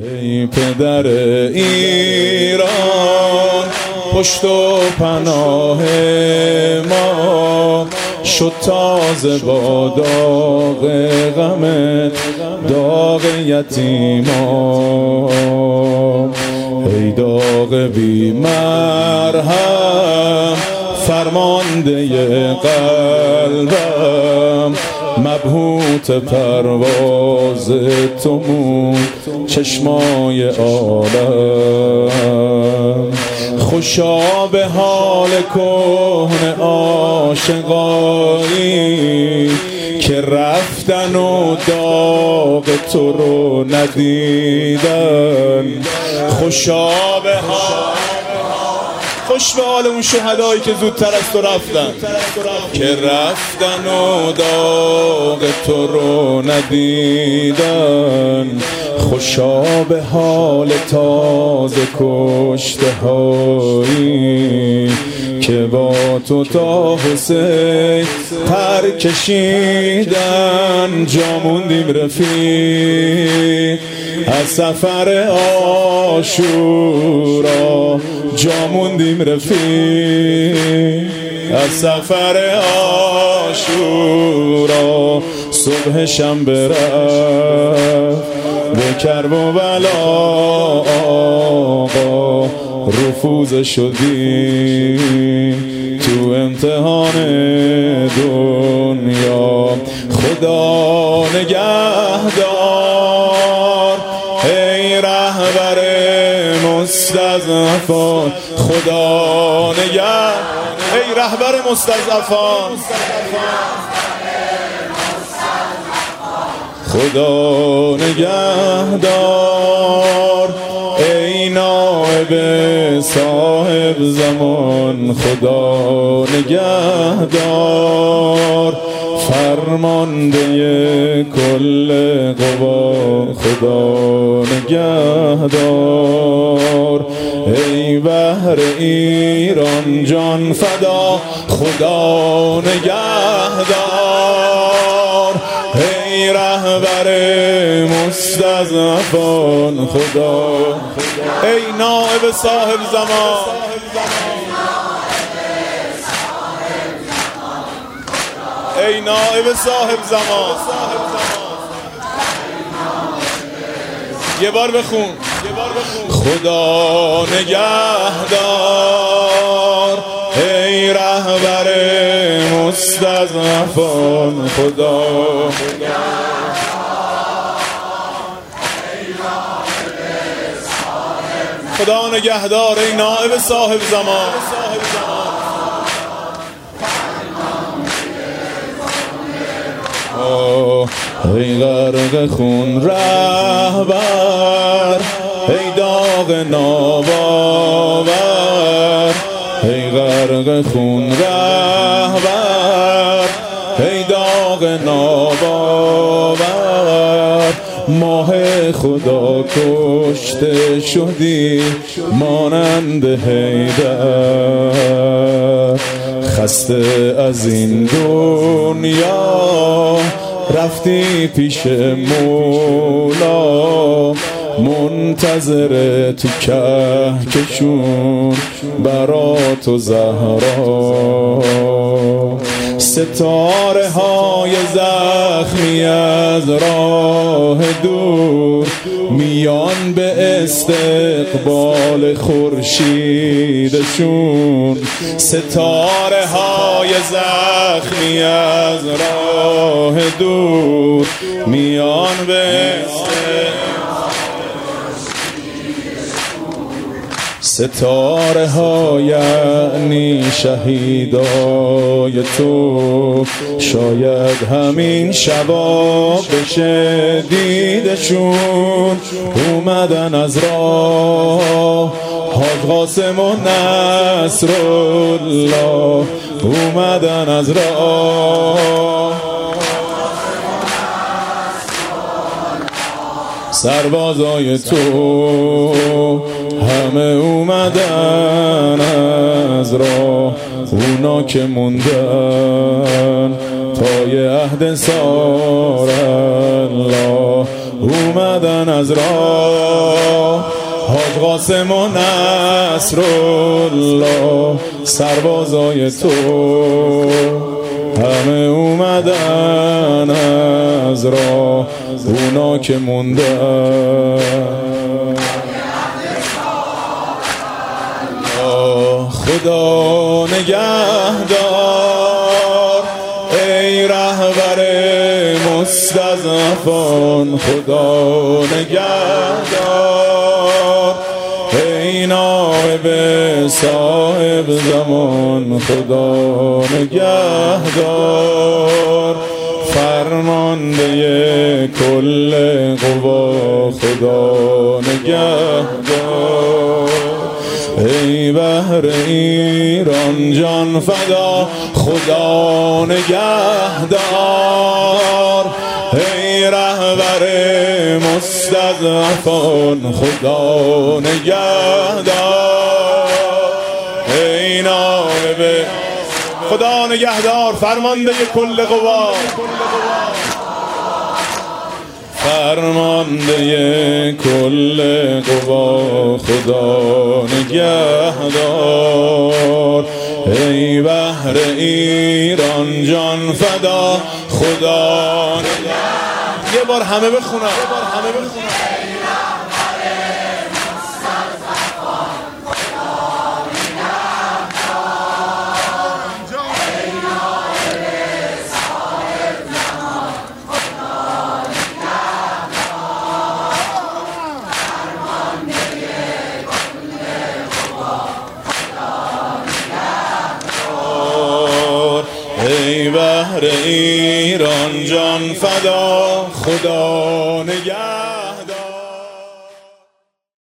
ای پدر ایران پشت و پناه ما شد تازه با داغ غمت داغ یتیمان ای داغ بی مرهم فرمانده قلبم مبهوت پرواز تو موند چشمای عالم خوشا به حال کهنه عاشقایی که رفتن و داغ تو رو ندیدن خوشا به حال خوش به حال اون شهدایی که زودتر از تو رفتن که رفتن و داغ تو رو ندیدن خوشا به حال تازه کشته هایی که با تو تا حسین پر کشیدن جا موندیم رفیق از سفر عاشورا جا موندیم رفیق از سفر عاشورا صبح شنبه رفت به کربلا آقا رفوز شدی تو امتحان دنیا خدا نگهدار ای رهبر مستضعفان خدا ای رهبر مستضعفان خدا نگهدار ای نائب صاحب زمان خدا نگهدار فرمانده کل قوا خدا نگهدار ای بحر ایران جان فدا خدا نگهدار ای رهبر مستضعفان خدا ای نائب صاحب زمان ای نائب صاحب زمان یه بار بخون خدا نگهدار ای رهبر مستضعفان خدا خدا نگهدار ای نائب صاحب زمان ای غرق خون رهبر ای داغ ناباور ای غرق خون رهبر ای داغ ناباور ماه خدا کشته شدی مانند حیدر خسته از این دنیا رفتی پیش مولا منتظر تو کهکشون برا تو زهرا ستاره های زخمی از راه دور میان به استقبال خورشیدشون ستاره های زخمی از راه دور میان به ستاره ها یعنی شهیدای تو شاید همین شبا بشه دیدشون اومدن از راه حاج قاسم و نصرالله اومدن از راه سربازای تو همه اومدن از راه اونا که موندن پای عهد سار الله اومدن از راه، حاج قاسم و نصرالله سربازای تو همه اومدن از راه، اونا که موندن خدا نگهدار ای رهبر مستضعفان، خدا نگهدار ای نائب صاحب زمان، خدا نگهدار فرمانده کل قوا، خدا نگهدار ای بهر ایران جان فدا، خدا نگهدار ای رهبر مستضعفان، خدا نگهدار ای نائب، خدا نگهدار فرمانده کل قوا، فرمانده کل قوا، خدا نگهدار ای بهر ایران جان فدا، خدا نگهدار. یه بار همه بخونم. ای بهر ایران جان فدا، خدا